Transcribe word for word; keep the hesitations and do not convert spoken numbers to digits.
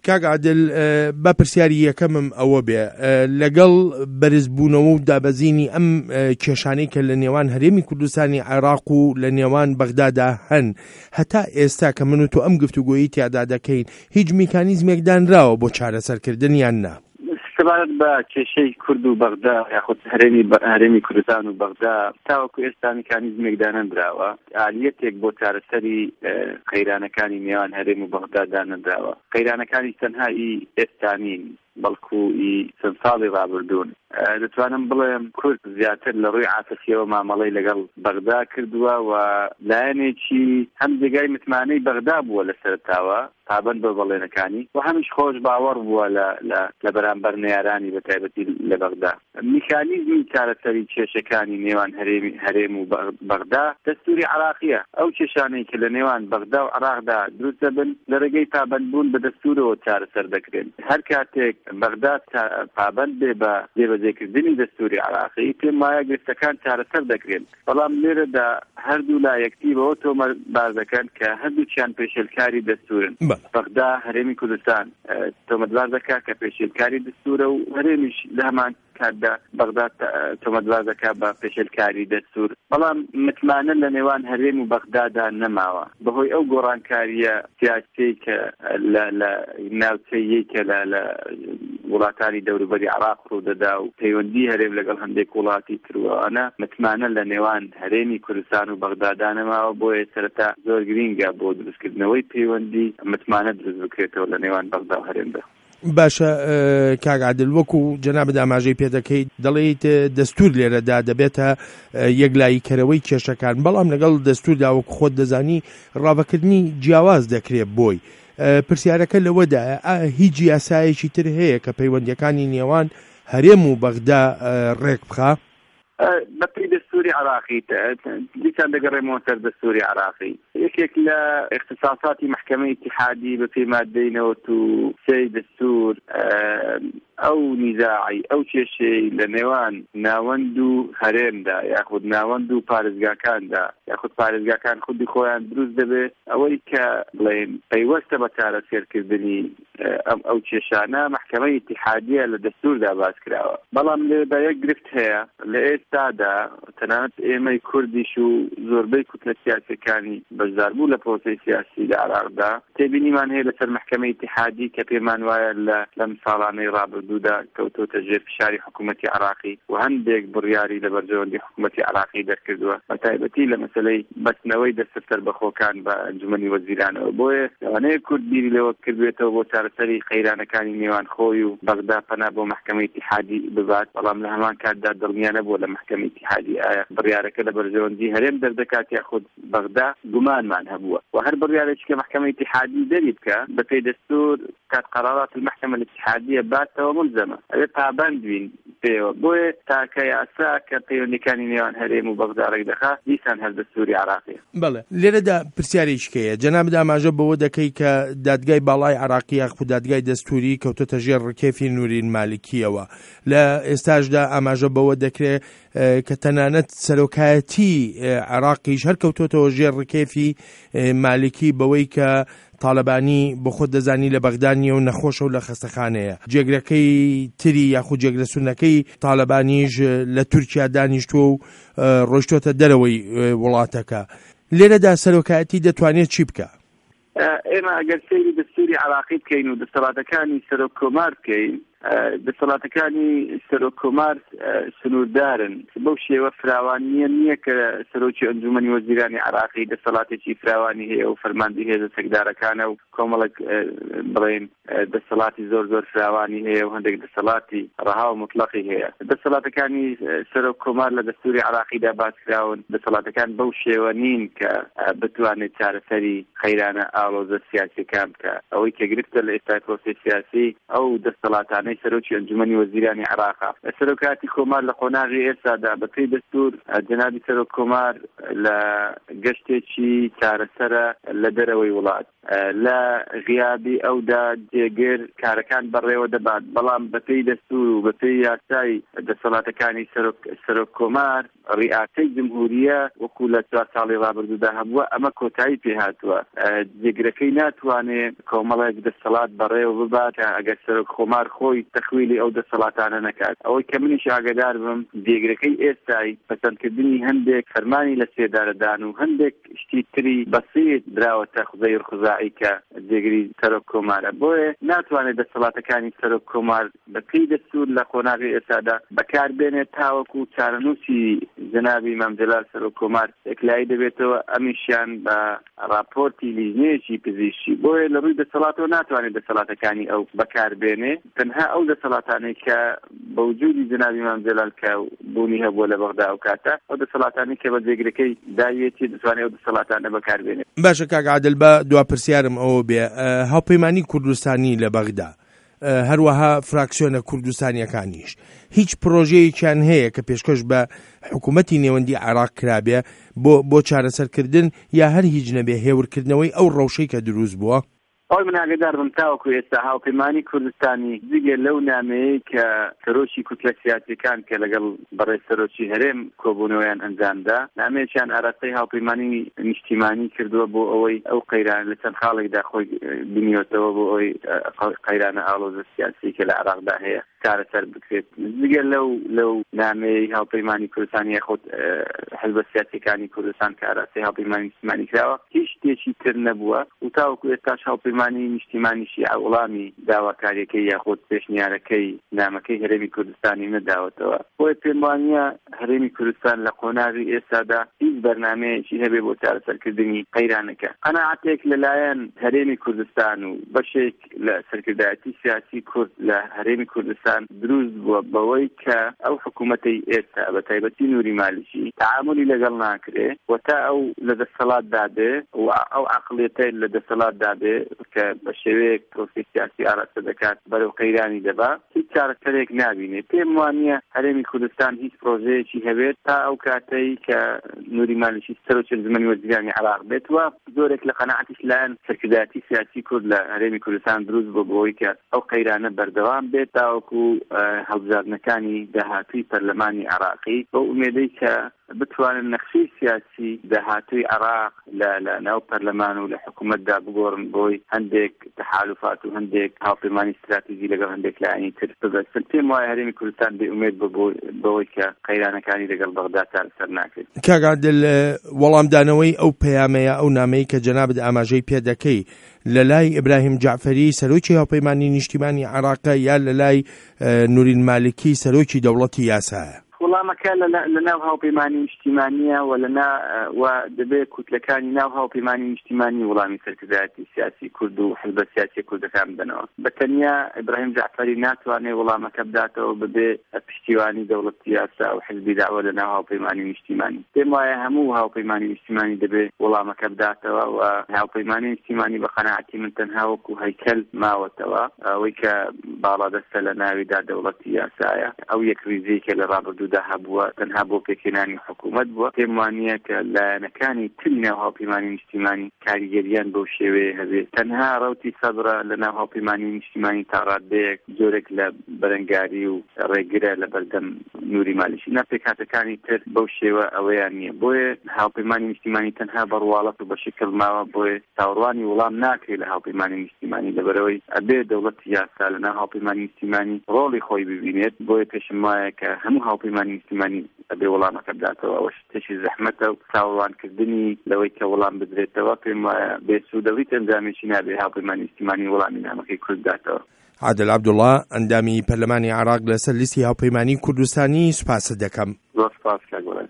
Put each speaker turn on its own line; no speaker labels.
کاک عادل با پرسیاری یەکەمم ئەوە بێ لەگەڵ بەرزبوونەوە و دابەزینی ئەم کێشانەی کە لە نێوان هەرێمی کوردستانی عێراق و لە نێوان بەغدادا هەن هەتا ئێستا کە من و تۆ ئەم گفتوگۆیی تیادا دەکەین هیچ میکانیزمێک دانراوە بۆ چارەسەرکردن یان نا؟
سەبارەت بە کێشەی کورد و بەغدا یاخود هەرێمی هەرێمی کوردستان و بەغدا تاوەکو ئێستا میکانیزمێک دانەندراوە، ئالیەتێک بۆ چارەسەری قەیرانەکانی نێوان هەرێم و بەغدا دانەندراوە. قەیرانەکانی تەنهایی ئێستا نین بەڵکو ئی چەند ساڵی ڕابردوون. دەتوانم بڵێم کورد زیاتر لە ڕووی عاتفیەوە مامەڵەی لەگەڵ بەغدا کردووە و لایەنێکی هەم جێگای متمانەی بەغدا بووە لە سەرتاوە پابەند بە بەڵێنەکانی و هەمیش خۆش باوەڕ بووە لە بەرامبەر نێرانی بە تایبەتی لە بەغدا. میکانیزمی چارەسەری کێشەکانی نێوان هەرێم و بەغدا دەستوری عراقیە. ئەو کێشانەی کە لە نێوان بەغدا و عراقدا دروست دەبن لە ڕێگەی پابەندبوون بە دەستورەوە چارەسەر دەکرێن. هەر کاتێک بەغدا پابەند بێ بە جێبەجێکردنی دەستوری عراقی پێم وایە گرفتەکان چارەسەر دەکرێن. بەڵام لێرەدا هەردوو لایەکتی بەوە تۆمەتباز دەکەن کە هەردووچیان پێشێلکاری دەستورن. بەغدا هەرێمی کوردستان تۆمەتباز دەکات کە پێشێلکاری دەستورە و هەرێمیش لە هەمان کاتدا بەغدا تۆمەتباز دەکات بە پێشێلکاری دەستور. بەڵام متمانە لە نێوان هەرێم و بەغدادا نەماوە بەهۆی ئەو گۆڕانکاریە سیاسی کە لە ناوچەیەی کە لە وڵاتانی دەوروبەری عراق ڕوودەدا و پەیوەندی هەرێم لەگەڵ هەندێک وڵاتی تروانە متمانە لە نێوان هەرێمی کوردستان و بەغدادا نەماوە بۆیە سەرەتا زۆر گرینگە بۆ دروستکردنەوەی پەیوەندی متمانە دروست بکرێتەوە لە نێوان بەغدا و هەرێمدا.
باشە کاک عادل، وەکو جەنابەت ئاماژەی پێ دەکەیت دەڵێیت دەستور لێرەدا دەبێتە یەکلاییکەرەوەی کێشەکان، بەڵام لەگەڵ دەستوردا وەکو خۆت دەزانی ڕاوەکردنی جیاواز دەکرێت بۆی. پرسیارەکە لەوەدایە هیچ یاسایەکی تر هەیە کە پەیوەندیەکانی نێوان هەرێم و بەغدا ڕێک بخا؟
بەپی دەستوری عراقی دیسان دەگەڕێمەوە سەر دەستوری عراقی. یەکێک لە اختصاصاتی محکمەی اتحادی بەپی مادەی نەوەت و سێی دەستور ئەو نیزاعی ئەو کێشەی لە نێوان ناوەند و هەرێمدا یاخود ناوەند و پارێزگاکاندا یاخود پارێزگاکان خودی خۆیان دروست دەبێت ئەوەی کە بڵێن پەیوەستە بە چارەسێرکردنی ئەو کێشانە محکمەی اتحادیە لە دەستوردا باس کراوە. بەڵام لێدا یەک گرفت هەیە لە ئێستادا تەنانەت ئێمەی کوردیش و زۆربەی کوتلە سیاسەکانی بەشداربوو لە پرۆسەی سیاسی لە عراقدا تێبینیمان هەیە لەسەر محکمەی اتحادی کە پێمان وایە لەم ساڵانەی ڕابردوودا کەوتۆتە ژێر فشاری حکوومەتی عراقی و هەندێک بڕیاری لە بەرژەوەندی حکوومەتی عراقی دەرکردووە بە تایبەتی لە مەسەلەی بەستنەوەی دەستە سەربەخۆکان بە ئەنجومەنی وەزیرانەوە. بۆیە لەوانەیە کورد بیری لەوە کردوێتەوە بۆ چارەسەری قەیرانەکانی نێوان خۆی و بەغدا پەنا بۆ محکمەی اتحادی ببات، بەڵام لە هەمان کاتدا دڵنیا نەبووە لە محکمەی اتحادی ئایا بڕیارەکە لە بەرژەوەندی هەرێم دەردەکات یاخود بەغدا گومانمان هەبووە و هەر بڕیارێکی کە محکمەی اتحادی دەری بکە بەپێی دەستور کات قرارات المحكمة الاتحادية باتەوە ملزمة ئەوێ پابند بین پێوە. بۆیە تاکە یاسا کە پەیوەندیەکانی نێوان هەرێم و بەغدا ڕێک دەخات دیسان هەر دەستوری عراقیە.
بەڵێ لێرەدا پرسیارێکیکەیە جەنابەت ئاماژە بەوە دەکەی کە دادگای باڵای عراقی یاخود دادگای دەستوری کەوتۆتە ژێر ڕکێفی نورین مالکیەوە. لە ئێستاشدا ئاماژە بەوە دەکرێت کە تەنانەت سەرۆکایەتی عراقیش هەر کەوتۆتەوە ژێر ڕکێفی مالکی بەوەی کە تاالبانی بۆ خۆت دەزانی لە بەغدانیە و نەخۆشە و لە خەستەخانەیە. جێگرەکەی تری یاخود جێگرەسوونەکەی تاالبانیش لە تورکیا دانیشتووە و ڕۆیشتۆتە دەرەوەی وڵاتەکە. لێرەدا سەرۆکایەتی دەتوانێت چی بکە؟
ئێمە ئەگەر سەیری دەستوری عراقی بکەین و دەسەڵاتەکانی سەرۆک کۆمار بکەین، دەسەڵاتەکانی سەرۆک کۆمار سنووردارن بەو شێوە فراوانیە نییە کە سەرۆکی ئەنجومەنی وەزیرانی عراقی دەسەڵاتێکی فراوانی هەیە و فەرماندەی هێزە سەکدارەکانە و کۆمەڵێک بڵێن دەسەڵاتی زۆر زۆر فراوانی هەیە و هەندێک دەسەڵاتی ڕەها و مطلقی هەیە. دەسەڵاتەکانی سەرۆک کۆمار لە دەستوری عراقیدا باس کراون دەسەڵاتەکان بەو شێوە نین کە بتوانێت چارەسەری خەیرانە ئاڵۆزە سیاسیەکان بکە. ئەوەی کە گرفتە لە ئێستای پرۆسەی سیاسی ئەو دەسەڵاتانە کاتژمێردانەی سەرۆکی ئەنجومەنی وەزیرانی عێراقا سەرۆکاتی کۆمار لە قۆناغی ئێستادا بەپێی دەستور جەنابی سەرۆک کۆمار لە گەشتێکی چارەسەرە لە دەرەوەی وڵات لە غیابی ئەودا جێگر کارەکان بەڕێوە دەبات بەڵام بەپێی دەستور و بەپێی یاسای دەسەڵاتەکانی سەرۆک کۆمار ڕیئاسەی جمهوریە وەکو لە چوار ساڵی ڕابردوودا هەبووە ئەمە کۆتایی پێهاتووە جێگرەکەی ناتوانێت کۆمەڵێک دەسەڵات بەڕێوە ببات ئەگەر سەرۆک کۆمار خۆی تەخویلی ئەو دەسەڵاتانە نەکات ئەوەی کە منیش ئاگادار بم جێگرەکەی ئێستای پەسەندکردنی هەندێک فەرمانی لە سێدارەدان و هەندێک شتی تری بەسیط دراوەتە خوزەی ڕخزائی کە جێگری سەرۆک کۆمارە بۆیە ناتوانێت دەسەڵاتەکانی سەرۆک کۆمار بەپێی دەستور لە قۆناغی ئێستادا بەکاربێنێت تاوەکو چارەنووسی جەنابی مام جەلال سەرۆک کۆمار یەکلایی دەبێتەوە ئەمیشیان بە راپۆرتی لیژنەیەکی پزیشکی بۆیە لە ڕووی دەسەڵاتەوە ناتوانێت دەسەڵاتەکانی ئەو بەکاربێنێ تەنها ئەو دەسەڵاتانەی کە بەوجودی جەنابی مام جەلال کە بوونی هەبووە لە بەغدا و کاتە ئەو دەسەڵاتانی کە بە جێگرەکەی داویەتی دەتوانێت ئەو دەسەڵاتانە بەکاربێنێت.
باشە کاک عادل بە دوا پرسیارم ئەوە بێ هاوپەیمانی کوردستانی لە بەغدا هەروەها فراکسیۆنە کوردستانیەکانیش هیچ پرۆژەیەکیان هەیە کە پێشکەش بە حکوومەتی نێوەندی عێراق کرابێ بۆ بۆ چارەسەرکردن یا هەر هیچ نەبێ هێورکردنەوەی ئەو ڕەوشەی کە دروست بووە؟
ئەوی من ئاگادار بم تاوەکو ئێستا هاوپەیمانی کوردستانی جگە لەو نامەیەی کە سەرۆکی کوتلە سیاسیەکان کە لەگەڵ بەڕێز سەرۆکی هەرێم کۆبوونەوەیان ئەنجامدا نامەیەکیان ئاراستەی هاوپەیمانی نیشتیمانی کردووە بۆ ئەوەی ئەو قەیران لە چەند خاڵێکدا خۆی بینیوەتەوە بۆ ئەوەی قەیرانە ئاڵۆزە سیاسی کە لە عێراقدا هەیە چارەسەر بکرێت جگە لەو لەو نامەیەی هاوپەیمانی کوردستانی یاخود حزبە سیاسیەکانی کوردستان کە ئاراستەی هاوپەیمانی نیشتیمانی کراوە هیچ شتێکی تر نەبووە و تاوەکو ئێستاش هاوپەیمانی نیشتیمانیشی وڵامی داواکاریەکەی یاخود پێشنیارەکەی نامەکەی هەرێمی کوردستانی نەداوەتەوە بۆیە پێم وانییە هەرێمی کوردستان لە قۆناغی ئێستادا هیچ بەرنامەیەکی هەبێ بۆ چارەسەرکردنی قەیرانەکە قەناعەتێک لەلایەن هەرێمی کوردستان و بەشێک لە سەرکردایەتی سیاسی کورد لە هەرێمی کوردستان دروست بووە بەوەی کە ئەو حکوومەتەی ئێستا بە تایبەتی نووری مالیکی تعاملی لەگەڵ ناکرێ و تا ئەو لە دەسەڵات دابێ و ئەو عەقڵیەتەی لە دەسەڵات دابێ کە بە شێوەیەک پرۆسی سیاسی ئاراستە دەکات بەرەو قەیرانی دەبا هیچ چارەسەرێک نابینێ پێم وانییە هەرێمی کوردستان هیچ پرۆژەیەکی هەبێت تا ئەو کاتەی کە نووری مالیکی سەرۆکی ئەنجومەنی وەزیرانی عێراق بێتەوە زۆرێک لە قەناعەتیش لایەن سەرکردایەتی سیاسی کورد لە هەرێمی کوردستان دروست بوو بۆەوەی کە ئەو قەیرانە بەردەوام بێت تاوەکو هەڵبژاردنەکانی داهاتووی پەرلەمانی عێراقی بۆ ئومێدەی کە بتوانن نەخشەی سیاسی داهاتووی عێراق لە ناو پەرلەمان و لە حکوومەتدا بگۆڕن بۆی هەندێک تحالفات و هەندێک هاوپەیمانی استراتیژی لەگەڵ هەندێک لایەنی تر ببەستن پێم وایە هەرێمی کوردستان بێئومێد بەوەی کە قەیرانەکانی لەگەڵ بەغدا چارەسەر ناکرێت.
کاک عادل وەڵامدانەوەی ئەو پەیامەیە ئەو نامەیە کە جەنابت ئاماژەی پێ دەکەی لە لای ئیبراهیم جعفەری سەرۆکی هاوپەیمانی نیشتیمانی عێراقە یا لە لای نورین مالکی سەرۆکی دەوڵەتی یاسایە؟
وەڵامەکە لە ناو هاوپەیمانی نیشتیمانیە و لە و دەبێت کوتلەکانی ناو هاوپەیمانی نیشتیمانی وەڵامی سەرکردایەتی سیاسی کورد و حزبە سیاسی کوردەکان بدەنەوە بەتەنیا ئیبراهیم جعفەری ناتوانێت وەڵامەکە بداتەوە ببێ پشتیوانی دەوڵەتی یاسا و حزبی داوە لە ناو هاوپەیمانی نیشتیمانی پێم وایە هەموو هاوپەیمانی نیشتیمانی دەبێت وەڵامەکە بداتەوە و هاوپەیمانی نیشتیمانی بە قەناعەتی من تەنها وەکو هەیکەل ماوەتەوە ئەوەی کە باڵادەستە لە ناویدا دەوڵەتی یاسایە ئەو یەک ریزەیەکە لە ڕابردوودا هەبووە تەنها بۆ پێکهێنانی حکوومەت بووە پێم وانییە کە لایەنەکانی تری ناو هاوپەیمانی نیشتیمانی کاریگەریان بەو شێوەیە هەبێت تەنها ڕەوتی سەبرە لە ناو هاوپەیمانی نیشتیمانی تا ڕادەیەک جۆرێک لە بەرەنگاری و ڕێگرە لە بەردەم نووری مالیکی ناپێکهاتەکانی تر بەو شێوە ئەوەیان نییە بۆیە هاوپەیمانی نیشتیمانی تەنها بەڕواڵەت و بەشکل ماوە بۆیە تاوەڕوانی وەڵام ناکرێت لە هاوپەیمانی نیشتیمانی لەبەرەوەی ئەبێ دەوڵەتی یاسا لە ناو هاوپەیمانی نیشتیمانی ڕۆڵی خۆی ببینێت بۆیە پێشم وایە کە هەموو هاوپەیمانی نیشتیمانی ئەبێ وەڵامەکە بداتەوە ئەوەش تێکی زەحمەتە و چاوەڕوانکردنی لەوەی کە وەڵام بدرێتەوە پێم وایە بێسوودەڵی ئەنجامێکی نابێ هاوپەیمانی نیشتیمانی وەڵامی نامەکەی کورد بداتەوە.
عادل عەبدوڵڵا ئەندامی پەرلەمانی عێراق لەسەر لیستی هاوپەیمانی کوردستانی سوپاست دەکەم.
زۆر سوپاس کاک وەڵام.